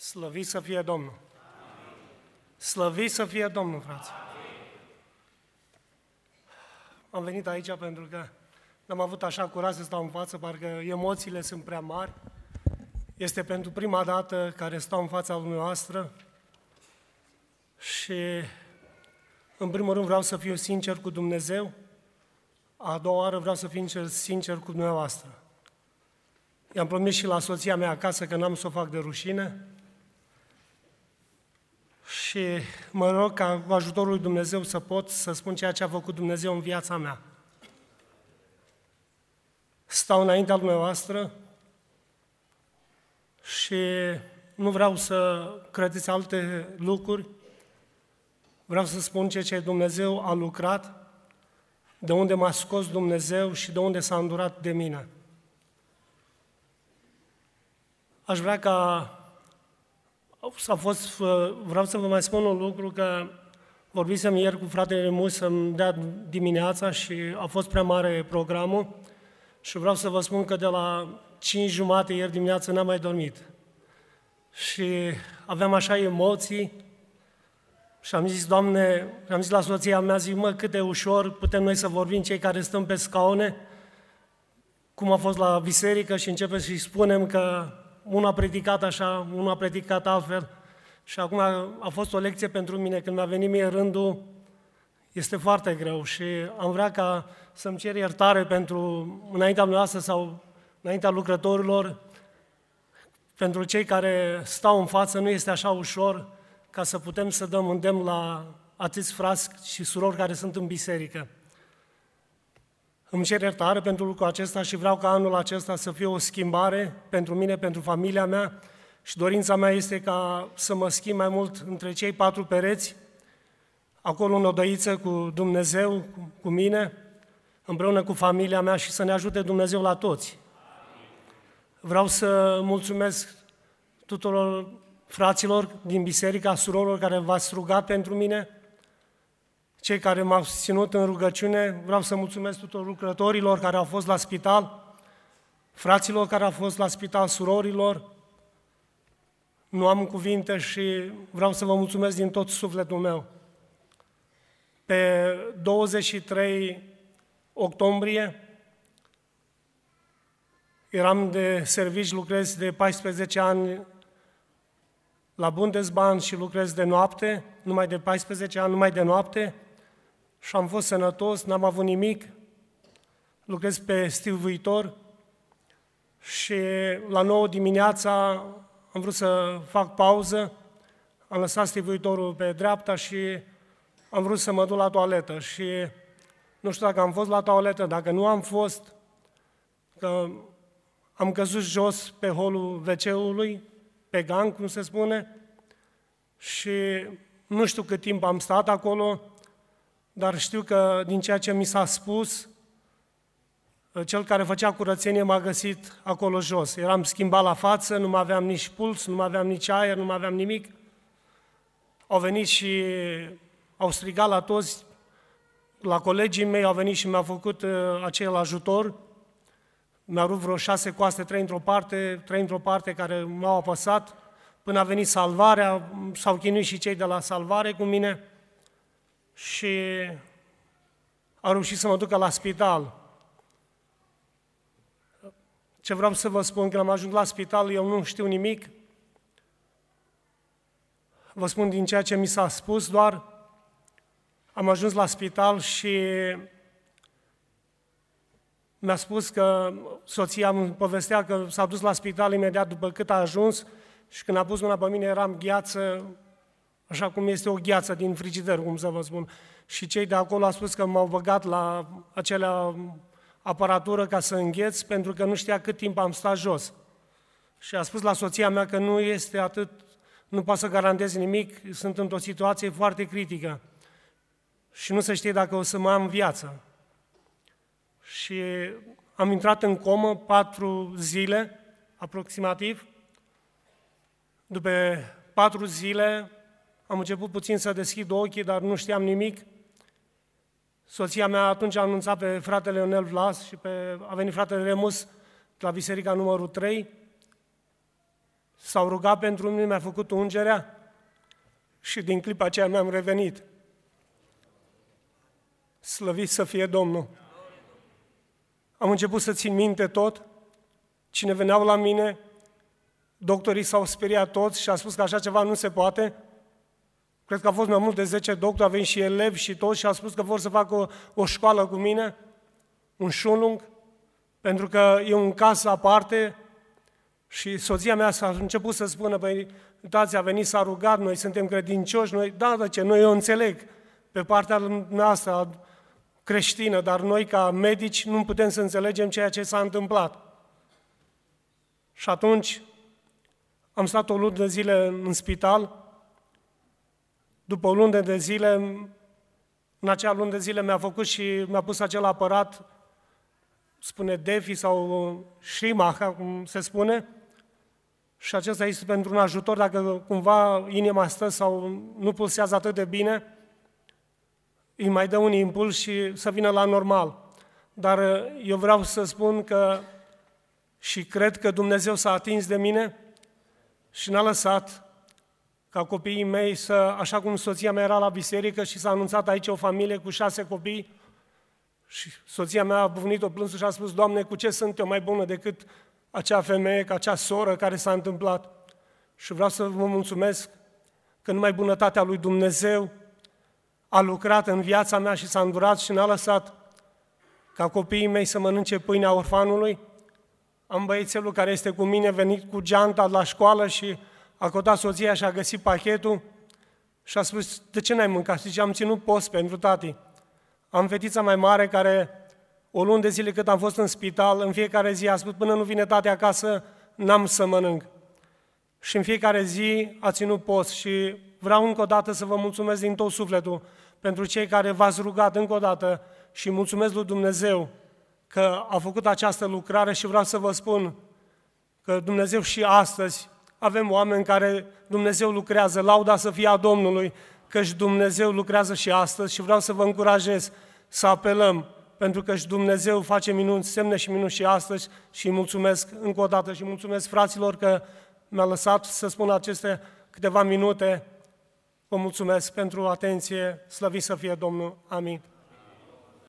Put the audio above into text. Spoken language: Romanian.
Slăvit să fie Domnul! Slăvit să fie Domnul, frați! Am venit aici pentru că n-am avut așa curaj să stau în față, parcă emoțiile sunt prea mari. Este pentru prima dată care stau în fața dumneavoastră și, în primul rând, vreau să fiu sincer cu Dumnezeu, a doua oară vreau să fiu sincer cu dumneavoastră. I-am promis și la soția mea acasă că n-am să o fac de rușine și mă rog ca cu ajutorul lui Dumnezeu să pot să spun ceea ce a făcut Dumnezeu în viața mea. Stau înaintea dumneavoastră și nu vreau să credeți alte lucruri, vreau să spun ce Dumnezeu a lucrat, de unde m-a scos Dumnezeu și de unde s-a îndurat de mine. Aș vrea vreau să vă mai spun un lucru, că vorbisem ieri cu fratele Mus să-mi dea dimineața și a fost prea mare programul și vreau să vă spun că de la 5:30 ieri dimineață n-am mai dormit. Și aveam așa emoții și am zis, Doamne, am zis la soția mea, zic, cât de ușor putem noi să vorbim cei care stăm pe scaune, cum a fost la biserică și începem să-i spunem că unul a predicat așa, unul a predicat altfel. Și acum a fost o lecție pentru mine, când mi-a venit mie rândul, este foarte greu și am vrea ca să-mi cer iertare înaintea noastră sau înaintea lucrătorilor, pentru cei care stau în față, nu este așa ușor ca să putem să dăm îndemn la atâți frați și surori care sunt în biserică. Îmi cer iertare pentru lucrul acesta și vreau ca anul acesta să fie o schimbare pentru mine, pentru familia mea și dorința mea este ca să mă schimb mai mult între cei 4 pereți, acolo în odăiță cu Dumnezeu, cu mine, împreună cu familia mea și să ne ajute Dumnezeu la toți. Vreau să mulțumesc tuturor fraților din biserica, surorilor care v-ați rugat pentru mine, cei care m-au susținut în rugăciune, vreau să mulțumesc tuturor lucrătorilor care au fost la spital, fraților care au fost la spital, surorilor. Nu am cuvinte și vreau să vă mulțumesc din tot sufletul meu. Pe 23 octombrie eram de servici, lucrez de 14 ani la Bundesbahn și lucrez de noapte, numai de 14 ani, numai de noapte, și am fost sănătos, n-am avut nimic, lucrez pe stivuitor și la 9 dimineața am vrut să fac pauză, am lăsat stivuitorul pe dreapta și am vrut să mă duc la toaletă și nu știu dacă am fost la toaletă, dacă nu am fost, că am căzut jos pe holul WC-ului, pe gang, cum se spune, și nu știu cât timp am stat acolo, dar știu că din ceea ce mi s-a spus, cel care făcea curățenie m-a găsit acolo jos. Eram schimbat la față, nu mai aveam nici puls, nu mai aveam nici aer, nu mai aveam nimic. Au venit și au strigat la toți, la colegii mei, au venit și mi-au făcut acel ajutor. Mi-au rupt vreo 6 coaste, 3 într-o parte care m-au apăsat. Până a venit salvarea, s-au chinuit și cei de la salvare cu mine și au reușit să mă ducă la spital. Ce vreau să vă spun, când am ajuns la spital, eu nu știu nimic. Vă spun din ceea ce mi s-a spus, doar am ajuns la spital și mi-a spus că soția îmi povestea că s-a dus la spital imediat după cât a ajuns și când a pus mâna pe mine eram gheață, așa cum este o gheață din frigider, cum să vă spun. Și cei de acolo au spus că m-au băgat la acelea aparatură ca să îngheț, pentru că nu știa cât timp am stat jos. Și a spus la soția mea că nu este atât, nu pot să garantez nimic, sunt într-o situație foarte critică și nu se știe dacă o să mă am în viață. Și am intrat în comă 4 zile, aproximativ. După 4 zile am început puțin să deschid ochii, dar nu știam nimic. Soția mea atunci a anunțat pe fratele Ionel Vlas și a venit fratele Remus la biserica numărul 3 s-au rugat pentru mine, mi-a făcut ungerea și din clipa aceea mi-am revenit. Slăvit să fie Domnul! Am început să țin minte tot. Cine veneau la mine, doctorii s-au speriat toți și a spus că așa ceva nu se poate. Cred că a fost mai mult de 10 doctori, avem și elevi și toți și a spus că vor să facă o școală cu mine, un șulung, pentru că e un caz aparte și soția mea s-a început să spună, păi, uitați, a venit, s-a rugat, noi suntem credincioși, noi, noi eu înțeleg pe partea noastră creștină, dar noi ca medici nu putem să înțelegem ceea ce s-a întâmplat. Și atunci am stat o lună de zile în spital. După o lună de zile, în acea lună de zile mi-a pus acel aparat, spune DEFI sau Schumacher, cum se spune, și acesta este pentru un ajutor dacă cumva inima stă sau nu pulsează atât de bine, îi mai dă un impuls și să vină la normal. Dar eu vreau să spun că și cred că Dumnezeu s-a atins de mine și n-a lăsat ca copiii mei să, așa cum soția mea era la biserică și s-a anunțat aici o familie cu 6 copii și soția mea a bufnit-o plânsul și a spus, Doamne, cu ce sunt eu mai bună decât acea femeie, ca acea soră care s-a întâmplat? Și vreau să vă mulțumesc că numai bunătatea lui Dumnezeu a lucrat în viața mea și s-a îndurat și n-a lăsat ca copiii mei să mănânce pâinea orfanului. Am băiețelul care este cu mine, venit cu geanta la școală și a căutat soția și a găsit pachetul și a spus, de ce n-ai mâncat? Zice, am ținut post pentru tati. Am fetița mai mare care, o lună de zile cât am fost în spital, în fiecare zi a spus, până nu vine tati acasă, n-am să mănânc. Și în fiecare zi a ținut post și vreau încă o dată să vă mulțumesc din tot sufletul pentru cei care v-ați rugat încă o dată și mulțumesc lui Dumnezeu că a făcut această lucrare și vreau să vă spun că Dumnezeu și astăzi avem oameni care Dumnezeu lucrează, lauda să fie a Domnului, căci Dumnezeu lucrează și astăzi și vreau să vă încurajez să apelăm, pentru că și Dumnezeu face minuni, semne și minuni și astăzi și mulțumesc încă o dată și mulțumesc fraților că mi-a lăsat să spun aceste câteva minute. Vă mulțumesc pentru atenție, slăvit să fie Domnul. Amin.